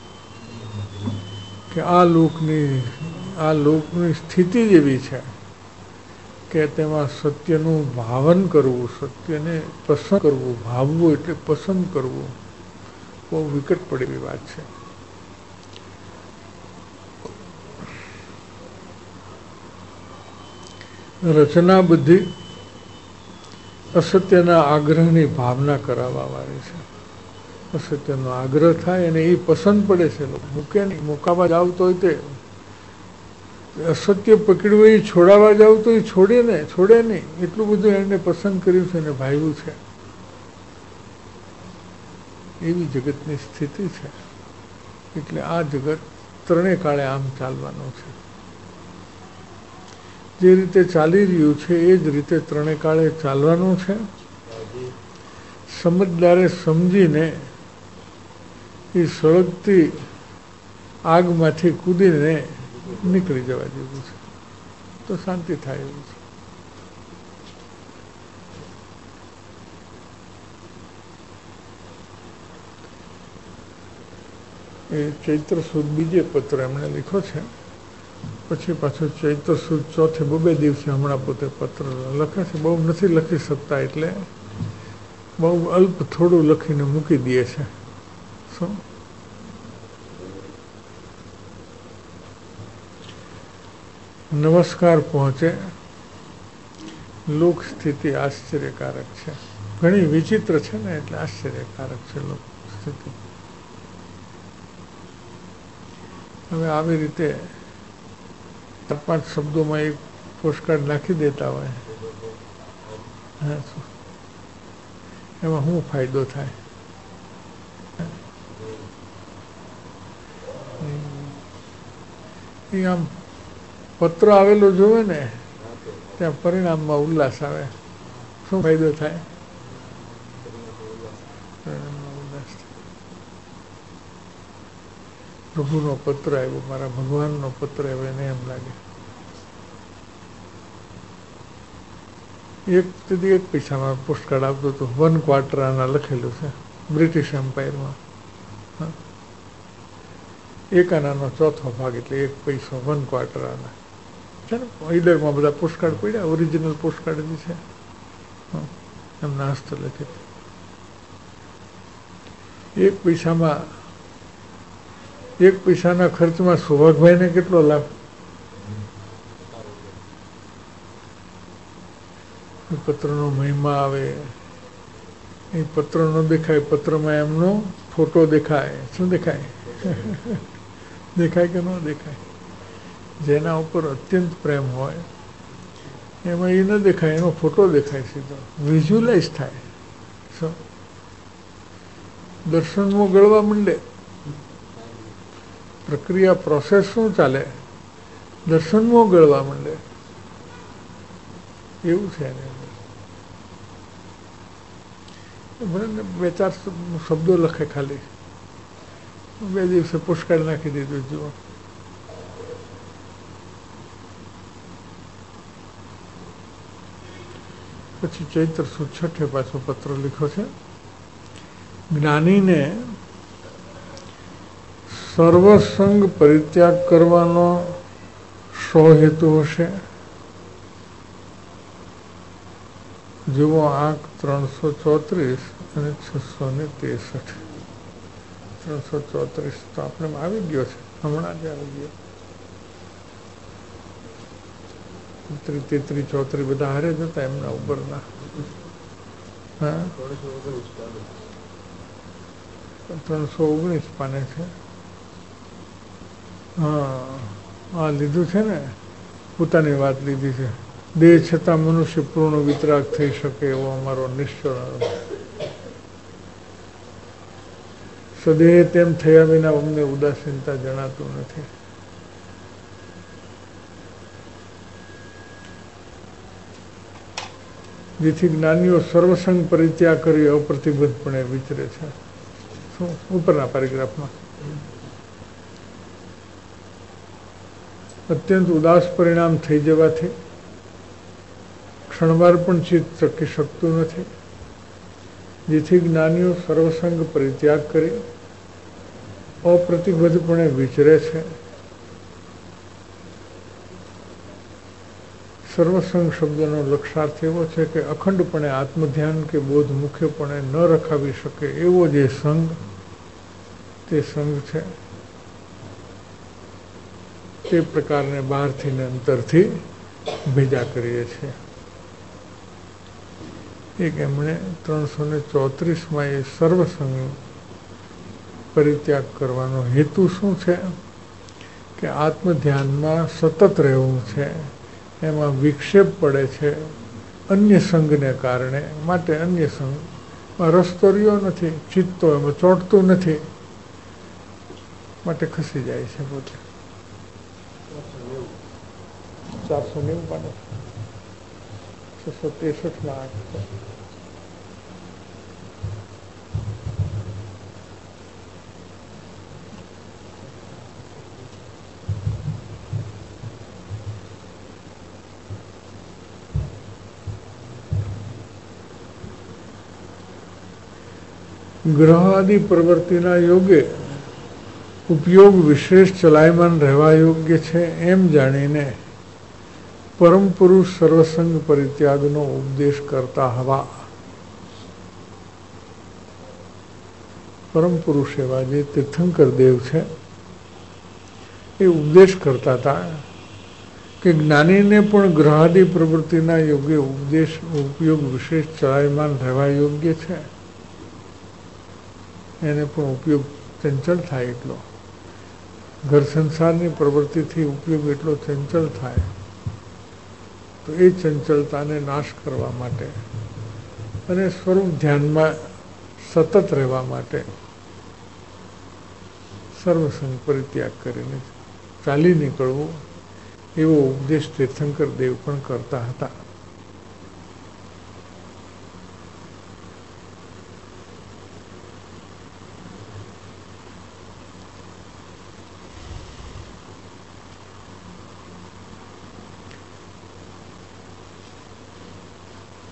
કે આ લોકની આ લોકની સ્થિતિ જ એવી છે કે તેમાં સત્યનું ભાવન કરવું, સત્યને પસંદ કરવું, ભાવવું એટલે પસંદ કરવું બહુ વિકટ પડેલી વાત છે. રચના બધી અસત્યના આગ્રહની ભાવના કરાવવા વાળી છે. અસત્યનો આગ્રહ થાય અને એ પસંદ પડે છે, લોકો મૂકે નહીં. મુકાવા જાવ તો તે અસત્ય પકડવું, એ છોડાવવા જાવ તો એ છોડે ને છોડે નહીં. એટલું બધું એને પસંદ કર્યું છે અને ભાવ્યું છે. એવી જગતની સ્થિતિ છે. એટલે આ જગત ત્રણે કાળે આમ ચાલવાનું છે. જે રીતે ચાલી રહ્યું છે એ જ રીતે ત્રણે કાળે ચાલવાનું છે. સમજદારે સમજીને એ સળગતી આગમાંથી કૂદીને નીકળી જવા જેવું છે તો શાંતિ થાય એવું છે. એ ચૈત્ર સુદ બીજે પત્ર એમણે લીખો છે, પછી પાછો ચૈત્ર સુદ ચોથે બબે દિવસે હમણાં પોતે પત્ર લખે છે. બહુ નથી લખી શકતા એટલે બહુ અલ્પ થોડું લખીને મૂકી દે છે. શું નમસ્કાર પહોંચે, લોક સ્થિતિ આશ્ચર્યકારક છે. ઘણી વિચિત્ર છે ને એટલે આશ્ચર્યકારક છે લોક સ્થિતિ. હવે આવી રીતે ચાર પાંચ શબ્દોમાં એક પોસ્ટકાર્ડ નાખી દેતા હોય, હા, એમાં શું ફાયદો થાય? એ આમ પત્ર આવેલો જોવે ને ત્યાં પરિણામમાં ઉલ્લાસ આવે. શું ફાયદો થાય? પ્રભુનો પત્ર આવ્યો, મારા ભગવાનનો પત્ર આવ્યો, એને એમ લાગે. એક તેથી એક પૈસામાં પોસ્ટકાર્ડ આવતો હતો, વન ક્વાર્ટર આના લખેલું છે, બ્રિટિશ એમ્પાયરમાં. એક આનાનો ચોથો ભાગ એટલે એક પૈસો, વન ક્વાર્ટર આના છે ને. ઈડરમાં બધા પોસ્ટકાર્ડ પડ્યા, ઓરિજિનલ પોસ્ટકાર્ડ જે છે એમના હસ્તલિખિત. એક પૈસામાં એક પૈસાના ખર્ચમાં સુભાગભાઈને કેટલો લાભ. પત્રનો મહિમા આવે, એ પત્ર ન દેખાય, પત્રમાં એમનો ફોટો દેખાય. શું દેખાય? દેખાય કે ન દેખાય? જેના ઉપર અત્યંત પ્રેમ હોય એમાં એ ન દેખાય, એનો ફોટો દેખાય, સીધો વિઝ્યુલાઇઝ થાય. શું દર્શનમાં ગળવા માંડે, પ્રક્રિયા પ્રોસેસ શું ચાલે, દર્શનમાં ગળવા માંડે, એવું છે એને. ભલે બે ચાર શબ્દો લખે ખાલી, બે દિવસે પોસ્ટકાર્ડ નાખી દીધું. જુઓ, પછી ચૈત્ર સુદ છઠ્ઠે પાછો પત્ર લખ્યો છે. જ્ઞાનીને સર્વસંગ પરિત્યાગ કરવાનો શો હેતુ હશે. જુઓ આંક ત્રણસો ચોત્રીસ અને છસો ને ત્રેસઠ. ત્રણસો ચોત્રીસ તો આપણે આવી ગયો છે, હમણાં જ આવી ગયો. તેત્રી ચોત્રી બધા હારે જ હતા એમના ઉપરના. હા, ત્રણસો ઓગણીસ પાને છે. હા, આ લીધું છે ને, પોતાની વાત લીધી છે. દેહ છતાં મનુષ્ય પૂર્ણ વિતરાગ થઈ શકે એવો અમારો નિશ્ચય. સદેહ તેમ થયા વિના અમને ઉદાસીનતા જણાતું નથી. જેથી જ્ઞાનીઓ સર્વસંગ પરિત્યાગ કરી અપ્રતિબદ્ધપણે વિચરે છે. શું ઉપરના પેરેગ્રાફમાં અત્યંત ઉદાસ પરિણામ થઈ જવાથી ક્ષણવાર પણ ચિત્ત ચકી શકતું નથી. જેથી જ્ઞાનીઓ સર્વસંગ પરિત્યાગ કરી અપ્રતિબદ્ધપણે વિચરે છે. સર્વસંગ શબ્દનો લક્ષાર્થ એવો છે કે અખંડપણે આત્મધ્યાન કે બોધ મુખ્યપણે ન રખાવી શકે એવો જે સંગ, તે સંગ છે. તે પ્રકારને બહારથી ને અંતરથી ભેજા કરીએ છીએ. એક એમણે ત્રણસો ને ચોત્રીસમાં એ સર્વસંગ પરિત્યાગ કરવાનો હેતુ શું છે કે આત્મધ્યાનમાં સતત રહેવું છે. એમાં વિક્ષેપ પડે છે અન્ય સંઘને કારણે, માટે અન્ય સંઘમાં રસ્તો રહ્યો નથી, ચિત્તો એમાં ચોંટતું નથી, માટે ખસી જાય છે પોતે. ચારસો નેવું પાને છસો ત્રેસઠમાં આઠ. ગ્રહ આદિ પ્રવૃત્તિના યોગે ઉપયોગ વિશેષ ચલાયમાન રહેવા યોગ્ય છે એમ જાણીને પરમ પુરુષ સર્વસંગ પરિત્યાગનો ઉપદેશ કરતા હવા. પરમ પુરુષ એવા જે તીર્થંકર દેવ છે એ ઉપદેશ કરતા હતા કે જ્ઞાનીને પણ ગ્રહાદિ પ્રવૃત્તિના યોગે ઉપદેશ ઉપયોગ વિશેષ ચલાયમાન રહેવા યોગ્ય છે. એને પણ ઉપયોગ ચંચળ થાય એટલો, ઘર સંસારની પ્રવૃત્તિથી ઉપયોગ એટલો ચંચળ થાય, તો એ ચંચળતાને નાશ કરવા માટે અને સ્વરૂપ ધ્યાનમાં સતત રહેવા માટે સર્વસંગ પરિત્યાગ કરીને ચાલી નીકળવું એવો ઉપદેશ તીર્થંકર દેવ પણ કરતા હતા.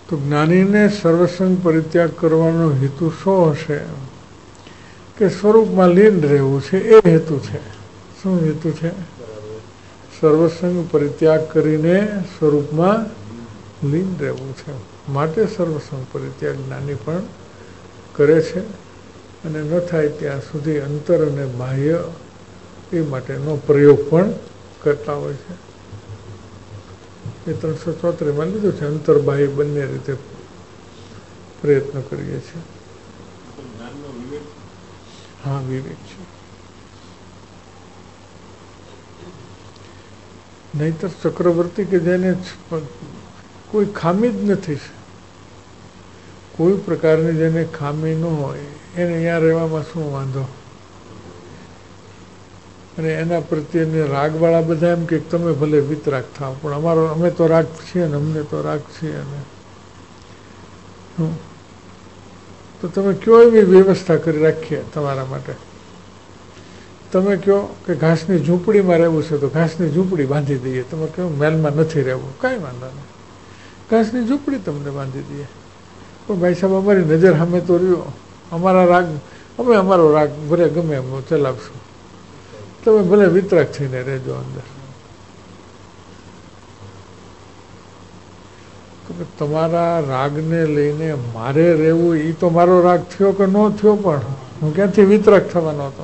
તો જ્ઞાનીને સર્વસંગ પરિત્યાગ કરવાનો હેતુ શું હશે? કે સ્વરૂપમાં લીન રહેવું છે, એ હેતુ છે. શું હેતુ છે? સર્વસંગ પરિત્યાગ કરીને સ્વરૂપમાં લીન રહેવું છે. માટે સર્વસંગ પરિત્યાગ જ્ઞાની પણ કરે છે, અને ન થાય ત્યાં સુધી અંતર અને બાહ્ય એ માટેનો પ્રયોગ પણ કરતા હોય છે. એ ત્રણસો ચોત્રીસમાં લીધું છે, અંતર બાહ્ય બંને રીતે પ્રયત્ન કરીએ છીએ. હા, વિવેક છે. નહીતર ચક્રવર્તી કે જેને કોઈ ખામી જ નથી, કોઈ પ્રકારની જેને ખામી ન હોય, એને અહીંયા રહેવામાં શું વાંધો? અને એના પ્રત્યેને રાગવાળા બધા એમ કે તમે ભલે વિતરાગ થાવ, પણ અમારો અમે તો રાગ છીએ ને, અમને તો રાગ છીએ ને. તો તમે કયો એવી વ્યવસ્થા કરી રાખીએ તમારા માટે. તમે કહો કે ઘાસની ઝૂંપડીમાં રહેવું છે, તો ઘાસની ઝૂંપડી બાંધી દઈએ. તમે કહો મહેલમાં નથી રહેવું, કાંઈ વાંધો નહીં, ઘાસની ઝૂંપડી તમને બાંધી દઈએ. પણ ભાઈ સાહેબ, અમારી નજર સામે તો રહ્યો, અમારા રાગ અમે અમારો રાગ ભલે ગમે એમ ચલાવશું, તમે ભલે વિતરાગ થઈને રહેજો અંદર. તમારા રાગને લઈને મારે રહેવું, એ તો મારો રાગ થયો કે ન થયો, પણ હું ક્યાંથી વિતરાગ થવાનો હતો?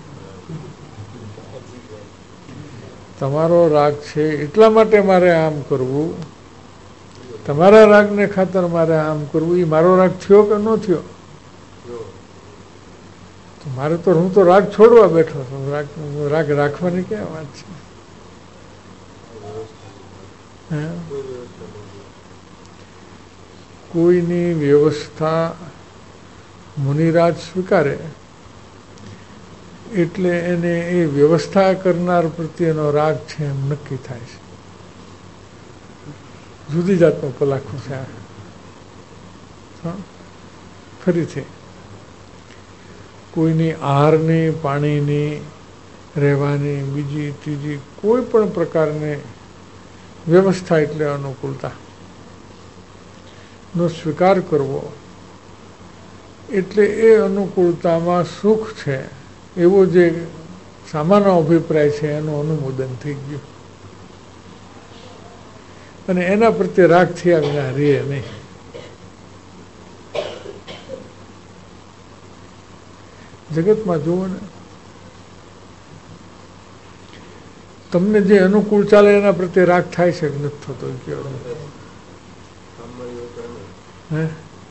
તમારો રાગ છે એટલા માટે મારે આમ કરવું, તમારા રાગને ખાતર મારે આમ કરવું, એ મારો રાગ થયો કે ન થયો? તો મારે તો હું તો રાગ છોડવા બેઠો છું, રાગ રાગ રાખવાની ક્યાં વાત છે? હે, કોઈની વ્યવસ્થા મુનિરાજ સ્વીકારે એટલે એને એ વ્યવસ્થા કરનાર પ્રત્યેનો રાગ છે એમ નક્કી થાય છે. જુદી જાતનું કલાખું છે આ. ફરીથી કોઈની આહારની, પાણીની, રહેવાની, બીજી ત્રીજી કોઈ પણ પ્રકારની વ્યવસ્થા એટલે અનુકૂળતા નો સ્વીકાર કરવો એટલે એ અનુકૂળતામાં સુખ છે એવો જે સામાન્ય અભિપ્રાય છે એનું અનુમોદન થઈ ગયું, અને એના પ્રત્યે રાગ થયા વિના રહે નહીં. જગતમાં જુઓ ને, તમને જે અનુકૂળ ચાલે એના પ્રત્યે રાગ થાય છે કે નથી થતો? હે,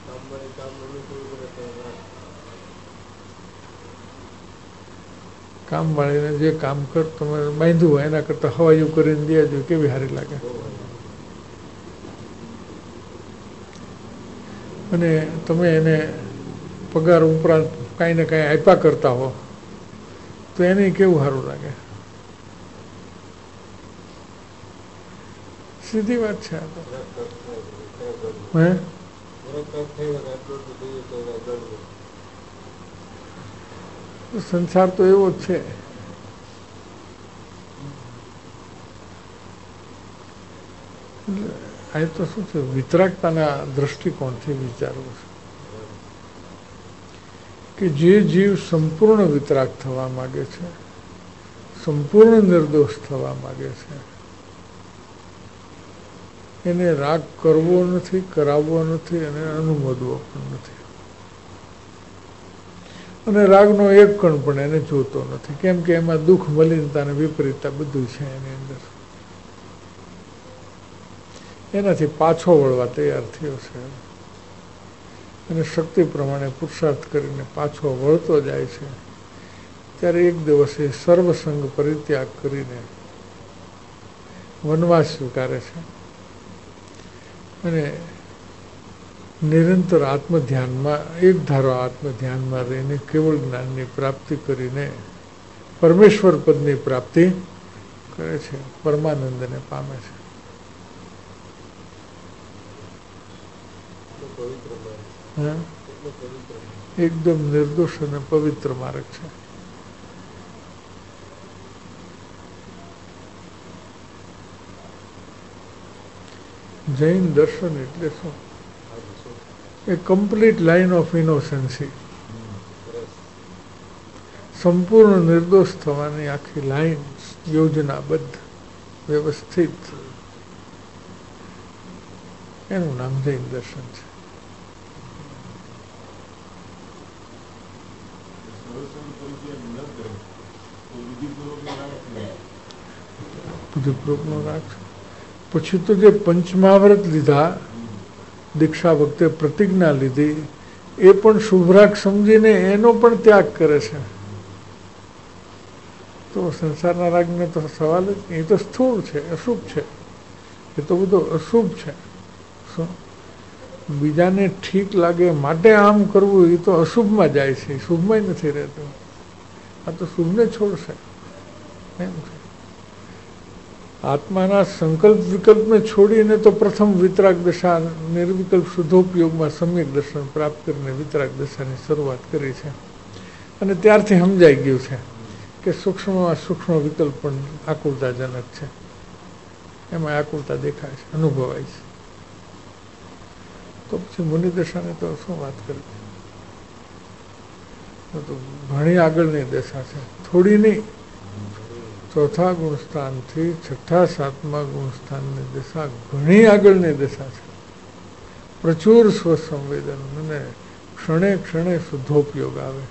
કામ વાળીને જે કામ કર તમે બાંધ્યું હોય એના કરતા હવાયું કરીને દેજો, કેવી સારી લાગે. અને તમે એને પગાર ઉપરાંત કાંઈ ને કાંઈ આપ્યા કરતા હો તો એને કેવું સારું લાગે. સીધી વાત છે આ તો. હે, સંસાર તો એવો જ છે. આ તો શું છે, વિતરાગતાના દ્રષ્ટિકોણથી વિચારવું છે કે જે જીવ સંપૂર્ણ વિતરાગ થવા માગે છે, સંપૂર્ણ નિર્દોષ થવા માગે છે, એને રાગ કરવો નથી, કરાવવો નથી, અને અનુમોદવો પણ નથી. અને રાગનો એક કણ પણ એને જોતો નથી, કેમ કે એમાં દુઃખ, મલિનતા અને વિપરીતતા બધું છે એની અંદર. એનાથી પાછો વળવા તૈયાર થયો છે, અને શક્તિ પ્રમાણે પુરુષાર્થ કરીને પાછો વળતો જાય છે. ત્યારે એક દિવસે સર્વસંગ પરિત્યાગ કરીને વનવાસ સ્વીકારે છે, અને નિરંતર આત્મધ્યાનમાં, એક ધારો આત્મધ્યાનમાં રહીને કેવળ જ્ઞાનની પ્રાપ્તિ કરીને પરમેશ્વર પદની પ્રાપ્તિ કરે છે, પરમાનંદને પામે છે. હા, એકદમ નિર્દોષ અને પવિત્ર માર્ગ છે. જૈન દર્શન એટલે શું? એ કમ્પ્લીટ લાઈન ઓફ ઇનોસન્સી, સંપૂર્ણ નિર્દોષ થવાની આખી લાઈન યોજનાબદ્ધ વ્યવસ્થિત, એનું નામ જૈન દર્શન છે. બુદ્ધિપૂર્વકનો રાખજો. પછી તો જે પંચમહાવ્રત લીધા, દીક્ષા વખતે પ્રતિજ્ઞા લીધી, એ પણ શુભરાગ સમજીને એનો પણ ત્યાગ કરે છે. તો સંસારના રાગને તો સવાલ જ નહીં. એ તો સ્થૂળ છે, અશુભ છે. એ તો બધો અશુભ છે. શું બીજાને ઠીક લાગે માટે આમ કરવું, એ તો અશુભમાં જાય છે, શુભમાં નથી રહેતું. આ તો શુભને છોડશે એમ છે. આત્માના સંકલ્પ વિકલ્પને છોડીને તો પ્રથમ વિતરાગ દશા નિર્વિકલ્પ શુદ્ધોપયોગમાં સમ્યક દર્શન પ્રાપ્ત કરીને વિતરાગ દશાની શરૂઆત કરી છે. અને ત્યારથી સમજાઈ ગયું છે કે સૂક્ષ્મમાં સૂક્ષ્મ વિકલ્પ પણ આકુલતાજનક છે. એમાં આકુલતા દેખાય છે, અનુભવાય છે. તો પછી મુનિદશાને તો શું વાત કરવી, તો ઘણી આગળની દશા છે, થોડી નહીં. ચોથા ગુણસ્થાનથી છઠ્ઠા સાતમા ગુણસ્થાનની દશા ઘણી આગળની દશા છે. પ્રચુર સ્વસંવેદન અને ક્ષણે ક્ષણે શુદ્ધોપયોગ આવે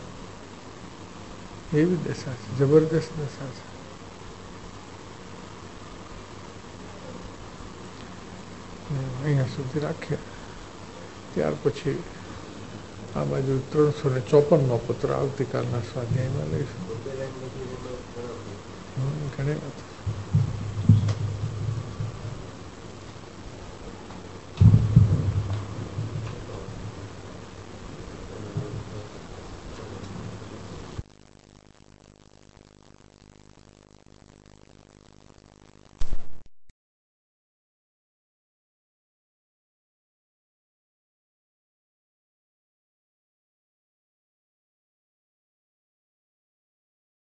એવી દશા છે, જબરદસ્ત દશા છે. અહીંયા સુધી રાખીએ. ત્યાર પછી આ બાજુ ત્રણસો ને ચોપનનો પત્ર આવતીકાલના સ્વાધ્યાયમાં લઈશું. ઘણી વાત